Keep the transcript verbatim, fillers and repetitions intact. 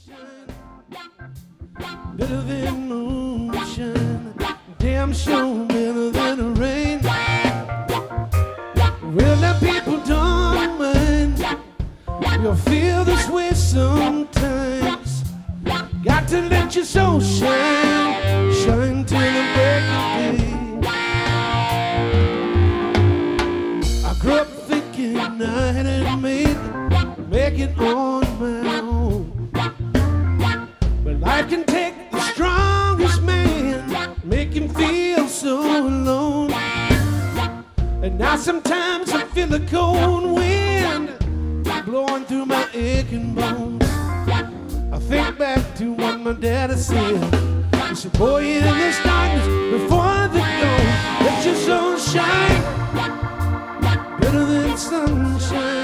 Better than moonshine, damn sure better than rain. Well, now people don't mind, you'll feel this way sometimes. Got to let your soul shine, shine till the break of day. I grew up thinking I had made it, make it on my own. But life can take the strongest man, make him feel so alone. And now sometimes I feel the cold wind blowing through my aching bones. I think back to what my daddy said. He said, boy, in this darkness before the dawn, let your soul shine better than sunshine.